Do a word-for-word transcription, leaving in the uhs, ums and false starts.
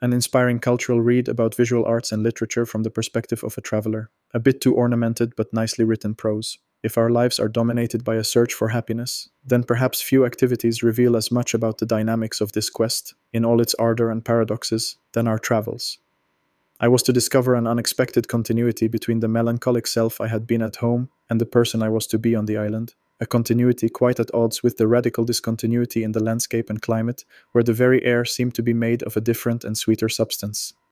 An inspiring cultural read about visual arts and literature from the perspective of a traveler. A bit too ornamented but nicely written prose. If our lives are dominated by a search for happiness, then perhaps few activities reveal as much about the dynamics of this quest, in all its ardor and paradoxes, than our travels. I was to discover an unexpected continuity between the melancholic self I had been at home and the person I was to be on the island, a continuity quite at odds with the radical discontinuity in the landscape and climate, where the very air seemed to be made of a different and sweeter substance.